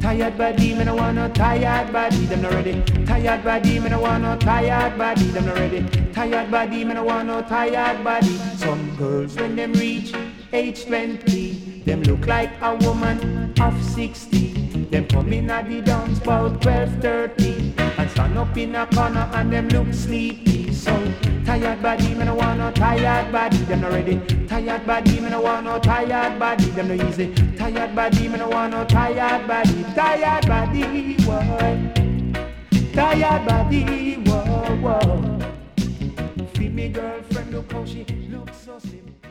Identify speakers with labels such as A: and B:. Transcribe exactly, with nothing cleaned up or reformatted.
A: Tired body, me no want no tired body, them not ready. Tired body, me no want no tired body, them not ready. Tired body, me no want no tired body. Some girls when them reach age twenty, them look like a woman of sixty. Them come in at the dance about twelve thirty and stand up in a corner and them look sleepy. So tired body, me no want no tired body, them not ready. Tired body, me no want no tired body, them no easy. Tired body, me no want no tired body. Tired body, whoa. Tired body, whoa, whoa. Feel me girlfriend, look how she looks so slim.